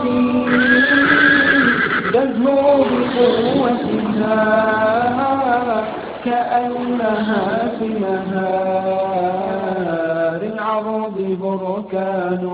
الرصين تزهو بقوتها كأنها في نهار العرض بركان.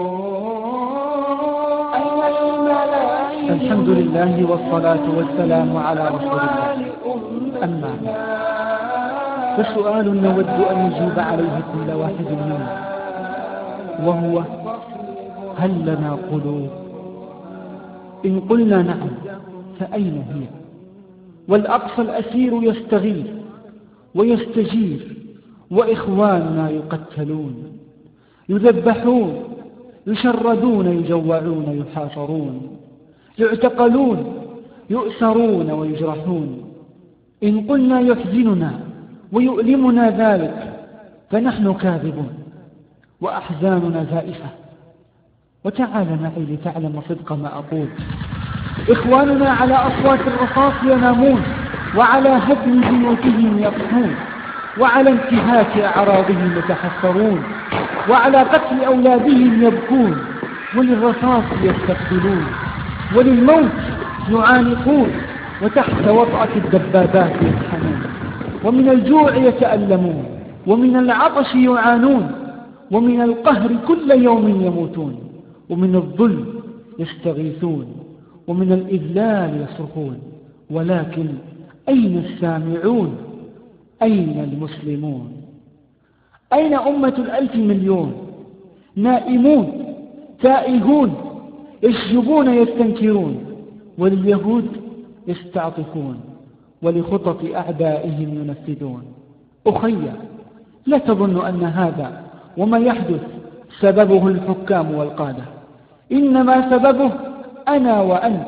الحمد لله والصلاة والسلام على رسول الله. أما فسؤال نود أن نجيب عليه كل واحد منا، وهو: هل لنا قلوب؟ إن قلنا نعم فأين هي؟ والأقصى الأسير يستغيث ويستجير، وإخواننا يقتلون يذبحون يشردون يجوعون يحاصرون يعتقلون يؤسرون ويجرحون. إن قلنا يحزننا ويؤلمنا ذلك فنحن كاذبون وأحزاننا زائفة. وتعال معي لتعلم صدق ما أقول. إخواننا على أصوات الرصاص ينامون، وعلى هدم بيوتهم يصحون، وعلى انتهاك أعراضهم يتحسرون، وعلى قتل أولادهم يبكون، وللرصاص يستقبلون، وللموت يعانقون، وتحت وطأة الدبابات يطحنون، ومن الجوع يتألمون، ومن العطش يعانون، ومن القهر كل يوم يموتون، ومن الظلم يستغيثون، ومن الإذلال يصرخون. ولكن أين السامعون؟ أين المسلمون؟ أين أمة الألف مليون؟ نائمون تائهون يشجبون يستنكرون، ولليهود يستعطفون، ولخطط أعدائهم ينفذون. أخي، لا تظن أن هذا وما يحدث سببه الحكام والقادة، إنما سببه أنا وأنت.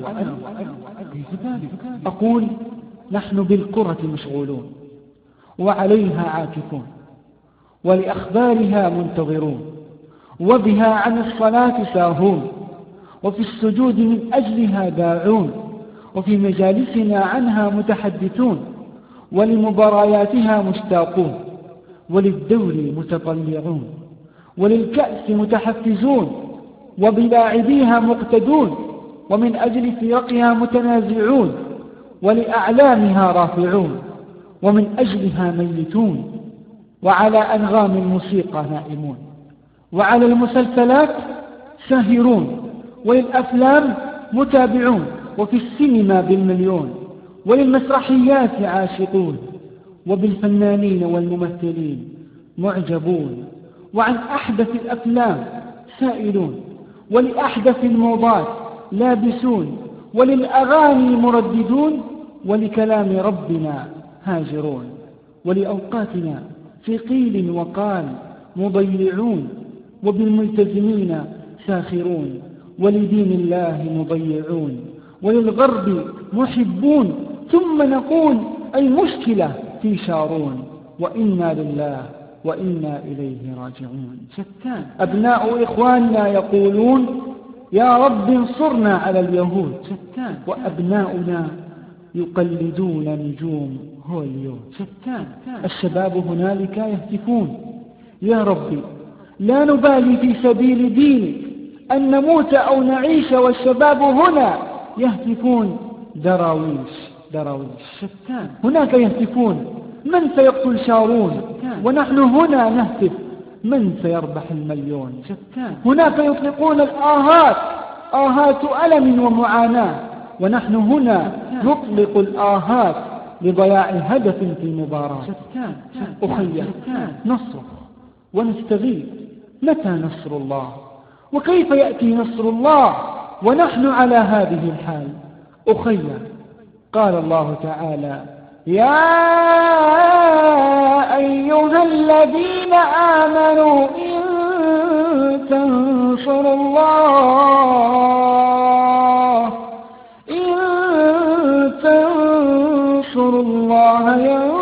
أقول: نحن بالكرة مشغولون، وعليها عاكفون، ولأخبارها منتظرون، وبها عن الصلاة ساهون، وفي السجود من أجلها داعون، وفي مجالسنا عنها متحدثون، ولمبارياتها مشتاقون، وللدور متطلعون، وللكأس متحفزون، وبلاعبيها مقتدون، ومن أجل فرقها متنازعون، ولأعلامها رافعون، ومن أجلها ميتون، وعلى أنغام الموسيقى نائمون، وعلى المسلسلات ساهرون، وللأفلام متابعون، وفي السينما بالمليون، وللمسرحيات عاشقون، وبالفنانين والممثلين معجبون، وعن أحدث الأفلام سائلون، ولأحدث الموضات لابسون، وللأغاني مرددون، ولكلام ربنا هاجرون، ولأوقاتنا في قيل وقال مضيعون، وبالملتزمين ساخرون، ولدين الله مضيعون، وللغرب محبون، ثم نقول المشكلة في شارون، وإنا لله وإنا إليه راجعون. شتان. أبناء إخواننا يقولون: يا رب انصرنا على اليهود. شتان. وأبناؤنا يقلدون نجوم هوليود. شتان. الشباب هنالك يهتفون: يا ربي لا نبالي في سبيل دينك أن نموت أو نعيش، والشباب هنا يهتفون: دراويش دراويش. شتان. هناك يهتفون: من سيقتل شارون؟ ونحن هنا نهتف: من سيربح المليون؟ شتان. هناك يطلقون الآهات، آهات ألم ومعاناة، ونحن هنا نطلق الآهات لضياع هدف في المباراة. شتان. أخي، نصرخ ونستغيث: متى نصر الله؟ وكيف يأتي نصر الله ونحن على هذه الحال؟ أخي، قال الله تعالى: يا أيها الذين آمنوا إن تنصروا الله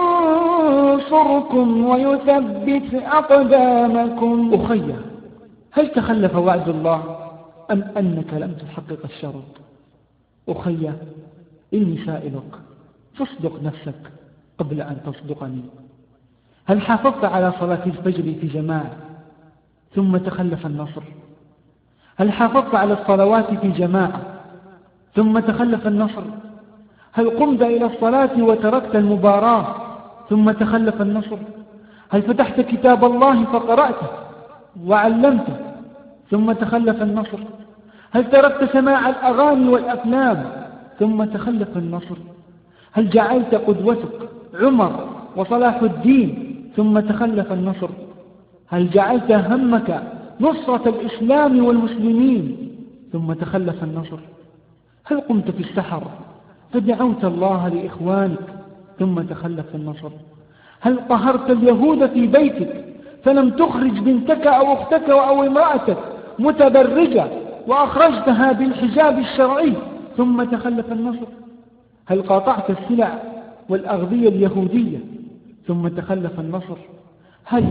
ينصركم ويثبت أقدامكم. أخي، هل تخلف وعد الله أم أنك لم تحقق الشرط؟ أخي، إني سائلك فاصدق نفسك قبل أن تصدقني. هل حافظت على صلاة الفجر في جماعة ثم تخلف النصر؟ هل حافظت على الصلوات في جماعة ثم تخلف النصر؟ هل قمت إلى الصلاة وتركت المباراة ثم تخلف النصر؟ هل فتحت كتاب الله فقرأته وعلمته ثم تخلف النصر؟ هل تركت سماع الأغاني والأفلام ثم تخلف النصر؟ هل جعلت قدوتك عمر وصلاح الدين ثم تخلف النصر؟ هل جعلت همك نصرة الإسلام والمسلمين ثم تخلف النصر؟ هل قمت في السحر فدعوت الله لإخوانك ثم تخلف النصر؟ هل قهرت اليهود في بيتك فلم تخرج بنتك أو أختك أو امرأتك متبرجة وأخرجتها بالحجاب الشرعي ثم تخلف النصر؟ هل قاطعت السلع والأغذية اليهودية ثم تخلف النصر؟ هل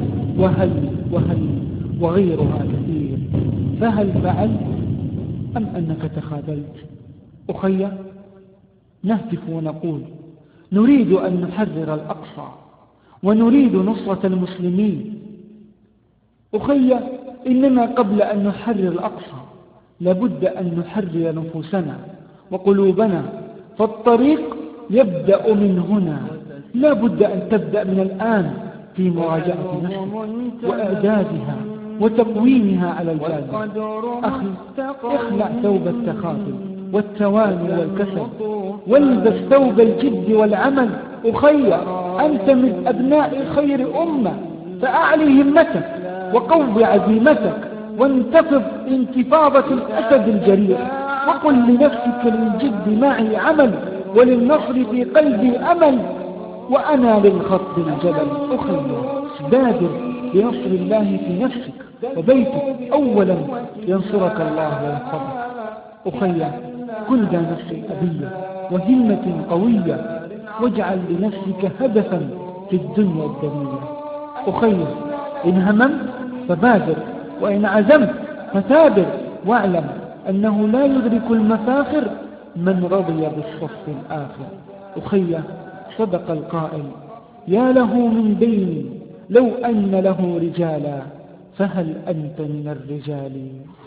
وغيرها كثير. فهل فعلت أم أنك تخاذلت؟ أخي، نهتف ونقول نريد أن نحرر الأقصى ونريد نصرة المسلمين. أخي، إننا قبل أن نحرر الأقصى لابد أن نحرر نفوسنا وقلوبنا، فالطريق يبدأ من هنا. لابد أن تبدأ من الآن في مراجعة نفسك وإعدادها وتقويمها على الجادة. أخي، اخلع ثوب التخاذل والتواني والكسل والبس ثوب الجد والعمل. أخي، أنت من أبناء خير أمة، فأعلي همتك وقوي عزيمتك وانتفض انتفاضة الأسد الجريء، وقل لنفسك للجد معي عمل وللنصر في قلبي أمل وأنا للخط الجبل. أخي، بادر بنصر الله في نفسك وبيتك أولا ينصرك الله ويحفظك. أخي، كن ذا نفس أبية وهمة قوية واجعل لنفسك هدفا في الدنيا الدنيا. أخي، إن هممت فبادر، وإن عزمت فثابر، واعلم أنه لا يدرك المفاخر من رضي بالصف الآخر. أخي، صدق القائل: يا له من دين لو أن له رجالا، فهل أنت من الرجال؟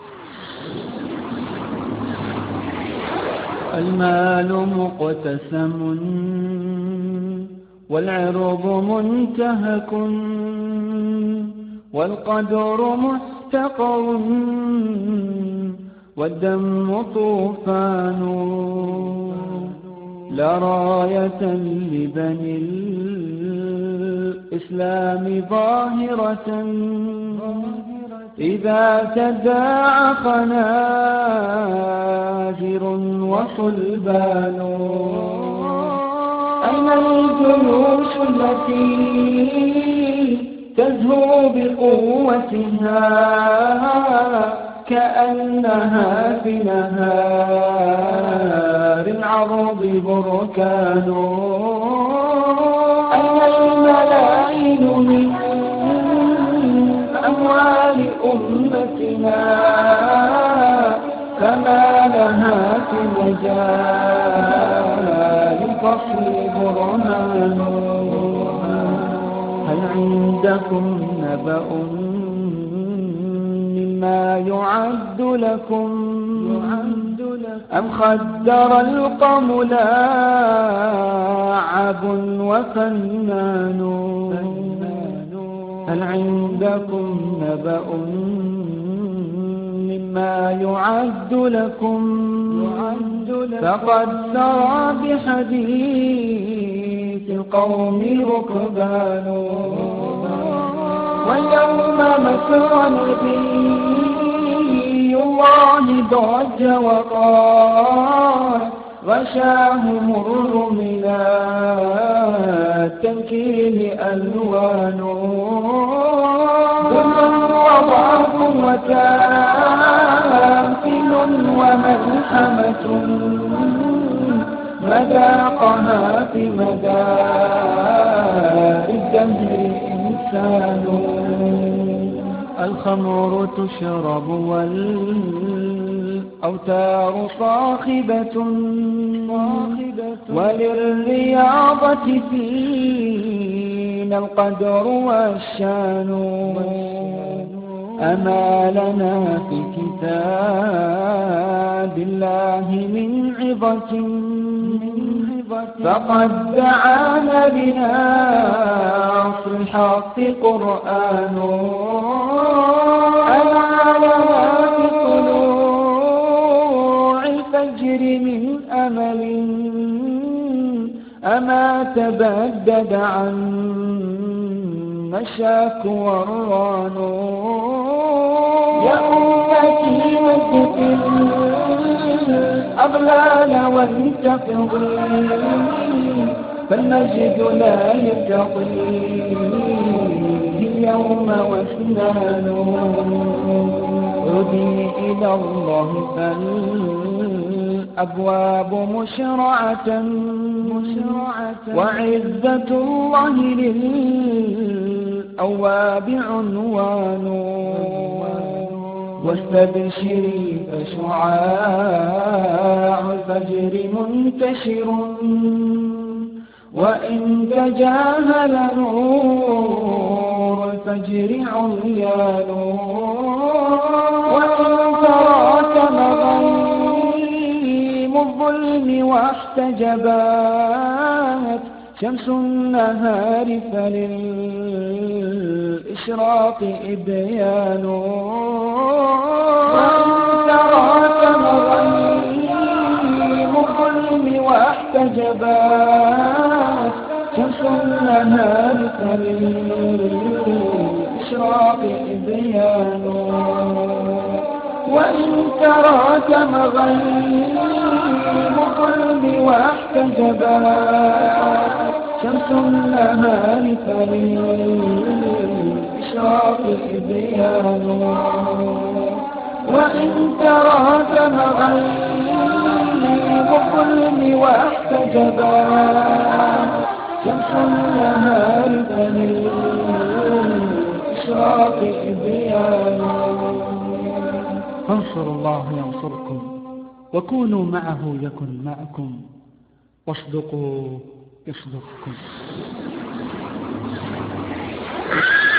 المال مقتسم والعرض منتهك والقدر محتقر والدم طوفان، لا راية لبني الإسلام ظاهرة إذا تداعى خنازر وصلبان. أين الجيوش التي تزهو بقوتها كأنها في نهار العرض بركان؟ أين الملايين من أموال أمتنا فما لها في مجال الفصل برهان؟ هل عندكم نبأ مما يعد لكم أم خدر القوم لاعب وفنان؟ هل عندكم نبأ مما يعد لكم فقد سرى بحديث القوم ركبان؟ واليوم مسرى نبي الله ضج وقال غشاه مر من التنكيل ألوان، ذل وضعف وتامثل وملحمة مذاقها في مدار الدهر إنسان. الخمر تشرب والأوتار صاخبة وللرياضة فينا القدر والشان. أما لنا في كتاب الله من عظة فقد دعانا بنصر الحق قرآن. أما لنا في طلوع الفجر من أمل أما تبدد عنا الشكوى الران. يا أمتي مدد الأغلال وانتفضي فالمجد لا يرتضي اليوم واثنان. عدي إلى الله فالأبواب مشرعة وعزة الله للأواب عنوان. واستبشري فشعاع الفجر منتشر وإن تجاهل نور الفجر عريان. وإن تراك مغيم الظلم واحتجبات شمس النهار فللإشراق إبيان. وإن تراك مغيم الظلم واحتجبات شمس النهار فللإشراق إبيان. وإن تراك مغيم الظلم واحتجبات شمس النهار فللإشراق إبيان. وإن تراك مغيب الظلم واحتجبات شمس النهار فللإشراق إبيان. فانصروا الله ينصركم وكونوا معه يكن معكم واصدقوا يصدقكم.